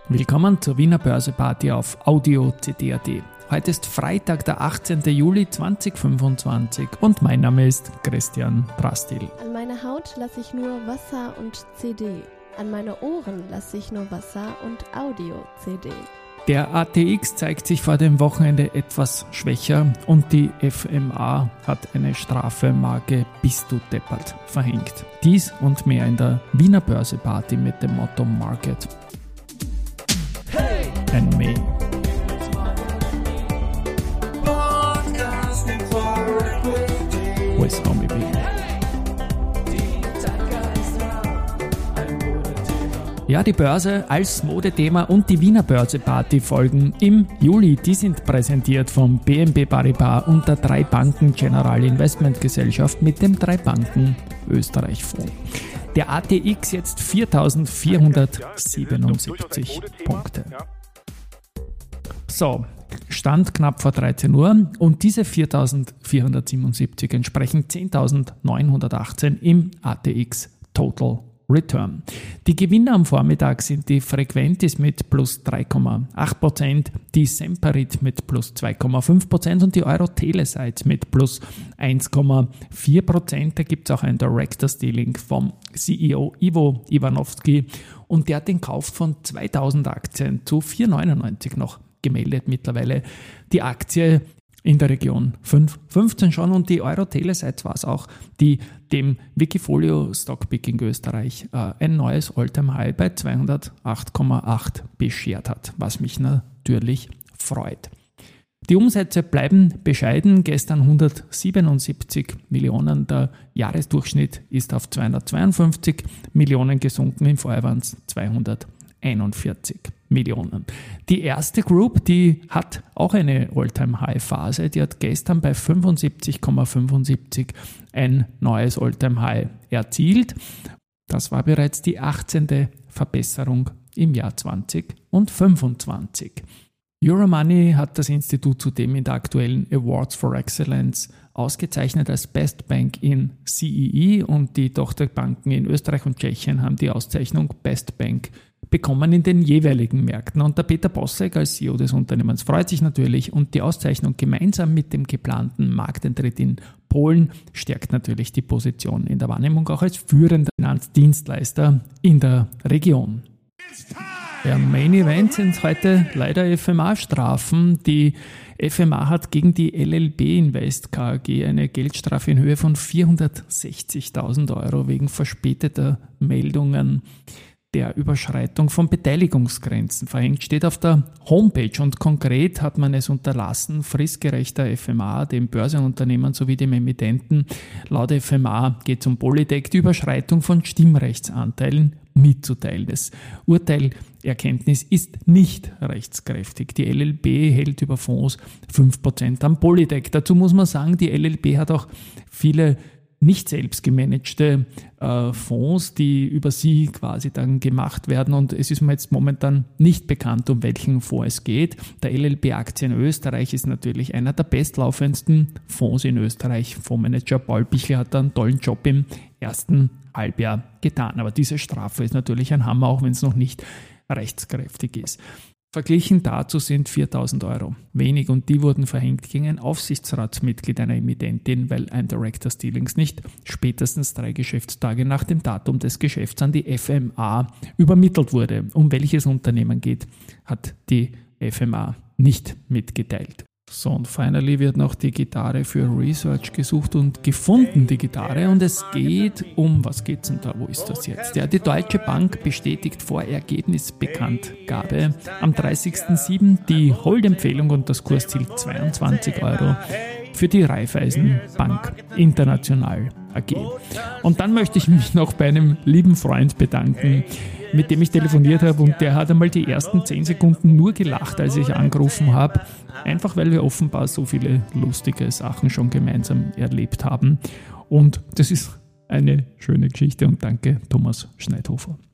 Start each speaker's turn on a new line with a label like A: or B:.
A: Willkommen zur Wiener Börseparty auf Audio CD.at. Heute ist Freitag, der 18. Juli 2025 und mein Name ist Christian Drastil.
B: An meiner Haut lasse ich nur Wasser und CD. An meine Ohren lasse ich nur Wasser und Audio-CD.
A: Der ATX zeigt sich vor dem Wochenende etwas schwächer und die FMA hat eine Strafemarke "Bist du deppert" verhängt. Dies und mehr in der Wiener Börseparty mit dem Motto Market and Me. With Homie B. Ja, die Börse als Modethema und die Wiener Börseparty folgen im Juli. Die sind präsentiert vom BNP Paribas und der 3 Banken General Investment Gesellschaft mit dem 3 Banken Österreich Fonds. Der ATX jetzt 4.477 Punkte. So, Stand knapp vor 13 Uhr und diese 4.477 entsprechen 10.918 im ATX Total Return. Die Gewinner am Vormittag sind die Frequentis mit plus 3,8%, die Semperit mit plus 2,5% und die Euro-Telesites mit plus 1,4%. Da gibt es auch ein Director's Dealing vom CEO Ivo Ivanovski und der hat den Kauf von 2000 Aktien zu 4,99 noch gemeldet mittlerweile. Die Aktie in der Region 5,15 schon und die Euro-Telesites war es auch, die dem Wikifolio Stockpicking Österreich ein neues All-Time-High bei 208,8 beschert hat, was mich natürlich freut. Die Umsätze bleiben bescheiden, gestern 177 Millionen, der Jahresdurchschnitt ist auf 252 Millionen gesunken, im Vorjahr waren es 241 Millionen. Die erste Group, die hat auch eine All-Time-High-Phase, die hat gestern bei 75,75 ein neues All-Time-High erzielt. Das war bereits die 18. Verbesserung im Jahr 2025. Euromoney hat das Institut zudem in der aktuellen Awards for Excellence ausgezeichnet als Best Bank in CEE und die Tochterbanken in Österreich und Tschechien haben die Auszeichnung Best Bank bekommen in den jeweiligen Märkten. Und der Peter Bossek als CEO des Unternehmens freut sich natürlich und die Auszeichnung gemeinsam mit dem geplanten Markteintritt in Polen stärkt natürlich die Position in der Wahrnehmung auch als führender Finanzdienstleister in der Region. Der Main Event sind heute leider FMA-Strafen. Die FMA hat gegen die LLB Invest KAG eine Geldstrafe in Höhe von 460.000 Euro wegen verspäteter Meldungen der Überschreitung von Beteiligungsgrenzen verhängt, steht auf der Homepage und konkret hat man es unterlassen, fristgerechter FMA, dem Börsenunternehmen sowie dem Emittenten. Laut FMA geht es um Polytech, die Überschreitung von Stimmrechtsanteilen mitzuteilen. Das Urteilerkenntnis ist nicht rechtskräftig. Die LLB hält über Fonds 5% am Polytech. Dazu muss man sagen, die LLB hat auch viele nicht selbst gemanagte Fonds, die über sie quasi dann gemacht werden und es ist mir jetzt momentan nicht bekannt, um welchen Fonds es geht. Der LLB Aktien Österreich ist natürlich einer der bestlaufendsten Fonds in Österreich. Fondsmanager Paul Bichler hat da einen tollen Job im ersten Halbjahr getan, aber diese Strafe ist natürlich ein Hammer, auch wenn es noch nicht rechtskräftig ist. Verglichen dazu sind 4.000 Euro wenig und die wurden verhängt gegen ein Aufsichtsratsmitglied einer Emittentin, weil ein Director's Dealings nicht spätestens 3 Geschäftstage nach dem Datum des Geschäfts an die FMA übermittelt wurde. Um welches Unternehmen geht, hat die FMA nicht mitgeteilt. So, und finally wird noch die Gitarre für Research gesucht und gefunden, die Gitarre. Und es geht um, was geht's denn da, wo ist das jetzt? Ja, die Deutsche Bank bestätigt vor Ergebnisbekanntgabe am 30.07. die Holdempfehlung und das Kursziel 22 Euro für die Raiffeisenbank International AG. Und dann möchte ich mich noch bei einem lieben Freund bedanken, mit dem ich telefoniert habe und der hat einmal die ersten 10 Sekunden nur gelacht, als ich angerufen habe, einfach weil wir offenbar so viele lustige Sachen schon gemeinsam erlebt haben und das ist eine schöne Geschichte und danke Thomas Schneidhofer.